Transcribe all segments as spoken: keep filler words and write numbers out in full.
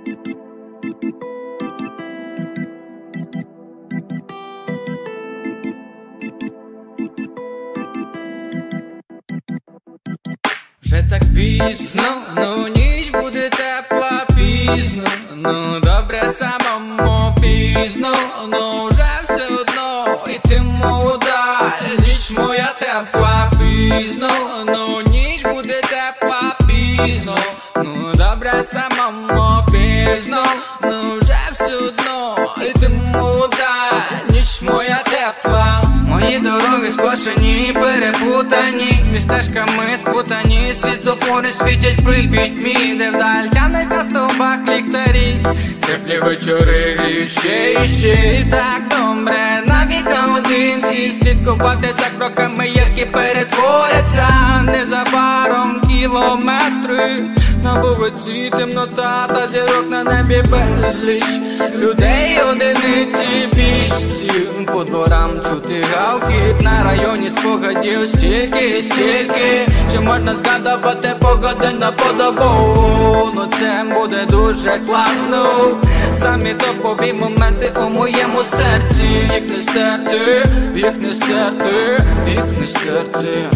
Вже так пізно, ну ніч буде тепла пізно, ну добре самому пізно, ну вже все одно йтиму далі. Ніч моя тепла пізно, ну ніч буде тепла пізно, ну добре самому пізно, ну вже все одно йтиму далі. Ніч моя тепла. Мої дороги скошені, перепутані, містечками спутані, світлофори світять Прип'ять мій, де вдаль тянуть на стовбах ліхтарі. Теплі вечори гріють ще і ще, і так добре навіть наодинці слідкувати за кроками, які перетворяться незабаром кілометри. На вулиці темнота та зірок на небі безліч людей одиниці пішців. По дворам чути гавкіт, на районі спогадів стільки, стільки, що можна згадувати погодинно по добу. Ну це буде дуже класно, самі топові моменти у моєму серці. Їх не стерти, їх не стерти, їх не стерти.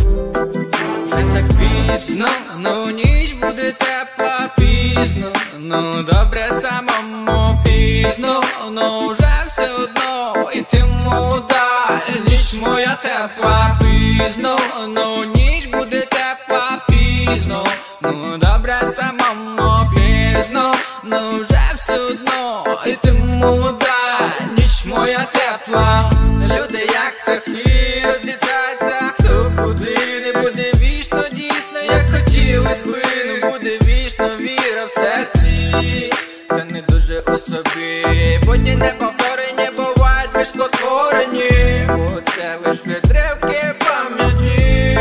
Вже так пізно, ну ніч буде тепла пізно, ну добре самому пізно, ну вже все одно йтиму далі. Ніч моя тепла пізно, ну ніч буде тепла пізно, ну добре самому пізно, ну вже все одно йтиму далі. Ніч моя тепла. Люди як птахи розлітаються хто куди, не буде вічно дійсно, як хотілось би, не буде вічно віра в серці, та не дуже у собі. Події неповторені бувають лиш спотворені, бо це лиш відривки пам'яті,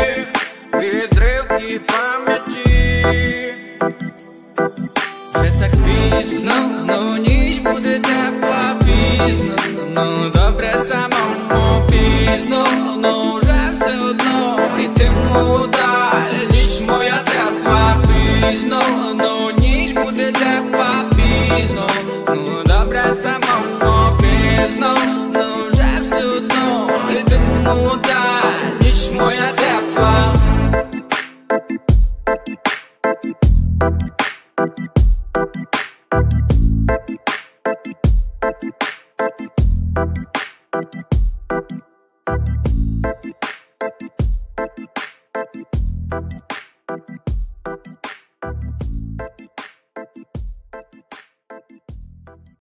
відривки пам'яті. Вже так пізно, ну ні